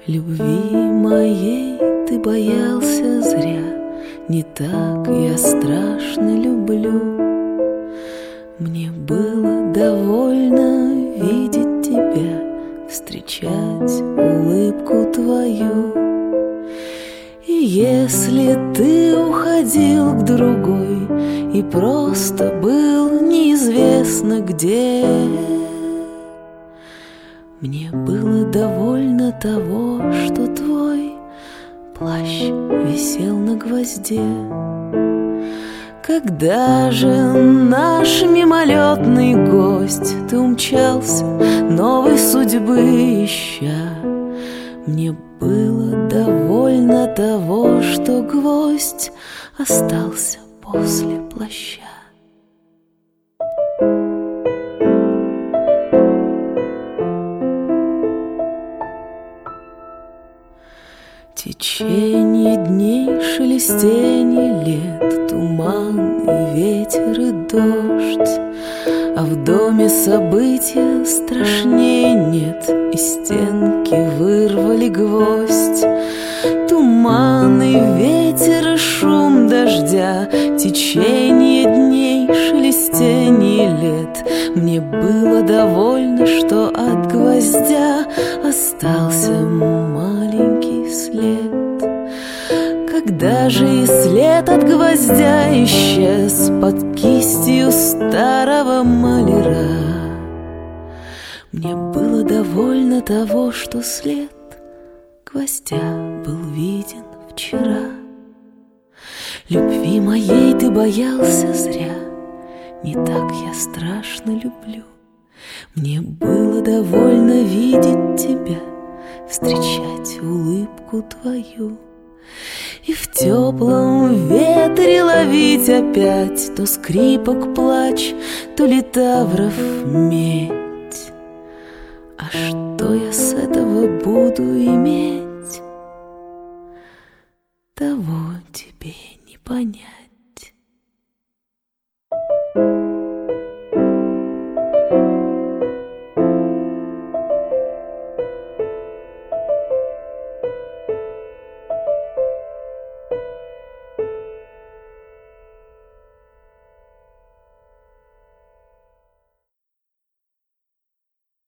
Любви моей ты боялся зря, не так я страшно люблю. Мне было довольно видеть тебя, встречать улыбку твою. И если ты уходил к другой и просто был неизвестно где, мне было довольно того, что твой плащ висел на гвозде. Когда же наш мимолетный гость, ты умчался, новой судьбы ища, мне было довольно того, что гвоздь остался после плаща. Течение дней, шелестенье лет, туман и ветер и дождь, а в доме события страшнее нет, и стенки вырвали гвоздь. Туман и ветер и шум дождя, течение дней, шелестенье лет. Мне было довольно, что от гвоздя остался маленький след. Когда же и след от гвоздя исчез под кистью старого маляра, мне было довольно того, что след гвоздя был виден вчера. Любви моей ты боялся зря, не так я страшно люблю. Мне было довольно видеть тебя, встречать улыбку твою. И в теплом ветре ловить опять то скрипок плач, то литавров медь. А что я с этого буду иметь?